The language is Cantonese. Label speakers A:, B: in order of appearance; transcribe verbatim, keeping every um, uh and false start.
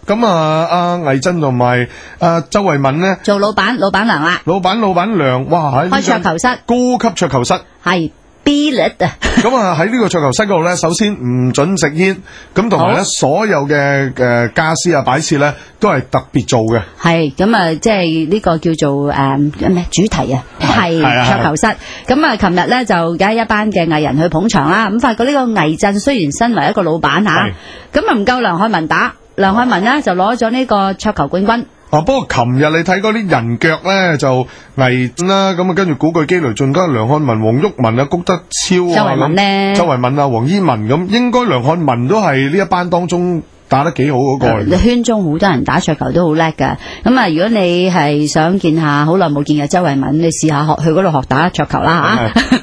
A: 咁啊，阿魏震同埋阿周慧敏咧
B: 做老闆，老闆娘啦，
A: 老闆老闆娘，哇喺
B: 開桌球室，
A: 高級桌球室
B: 係 Billet 啊。
A: 咁啊喺呢個桌球室嗰度咧，首先唔准食煙，咁同埋咧所有嘅誒家私啊擺設咧都係特別做嘅。
B: 係咁啊，即係呢個叫做誒咩主題啊，係桌球室。咁啊，琴日咧就有一班嘅藝人去捧場啦。咁發覺呢個魏震雖然身為一個老闆吓，咁啊唔夠梁漢文打，梁漢文咧就攞咗呢個桌球冠軍。
A: 啊！不過琴日你睇嗰啲人腳咧就魏震啦，咁啊跟住古巨基、雷俊德、梁漢文、黃毓民啊、谷德超啊、
B: 周慧敏咧、
A: 周慧敏啊、黃依文咁，應該梁漢文都係呢一班當中打得幾好嗰個嚟。
B: 圈中好多人打桌球都好叻噶，咁啊如果你係想見下好耐冇見嘅周慧敏，你試下學去嗰度學打桌球啦吓。